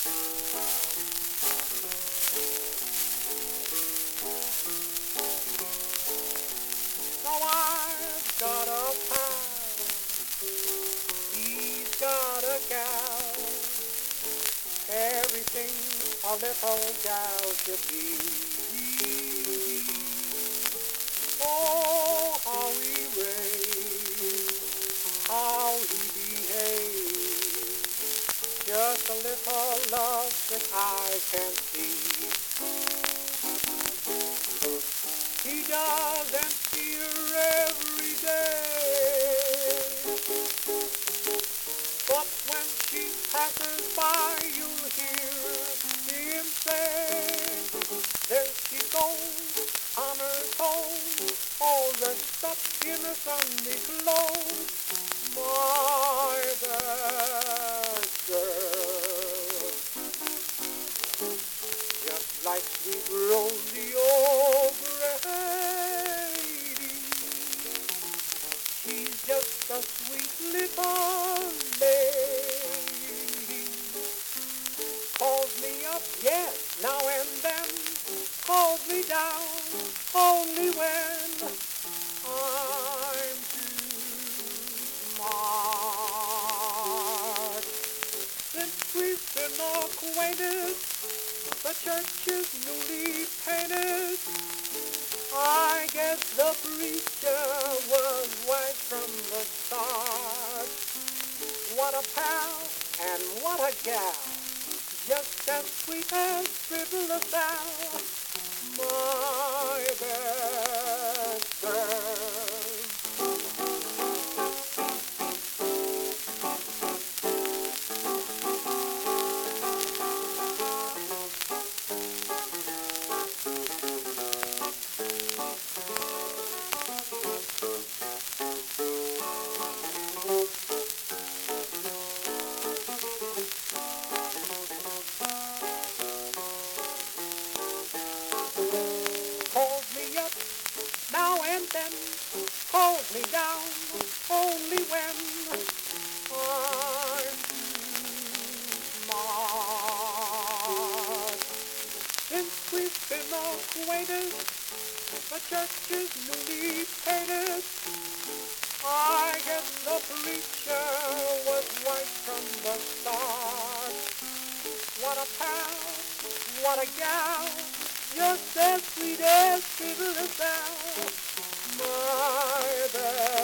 Now I've got a pal, he's got a gal, everything a little gal should be. Oh, how he raves, how he behaves, just a little love that I can see. He doesn't see her every day, but when she passes by you'll hear him say, there she goes on her toes, all dressed up in her Sunday clothes, my bad girl. Just like sweet Rosie O'Grady, she's just a sweet little lady. Calls me up, yes, now and then, calls me down, only when I'm too smart. Since we've been acquainted, the church is newly painted. I guess the preacher was right from the start. What a pal and what a gal, just as sweet as Frivolous Sal, my best girl. Calls me up now and then, calls me down only when I'm too smart. Since we've been acquainted, the church is newly painted. I guess the preacher was right from the start. What a pal, what a gal, just as sweet as Frivolous Sal, my best.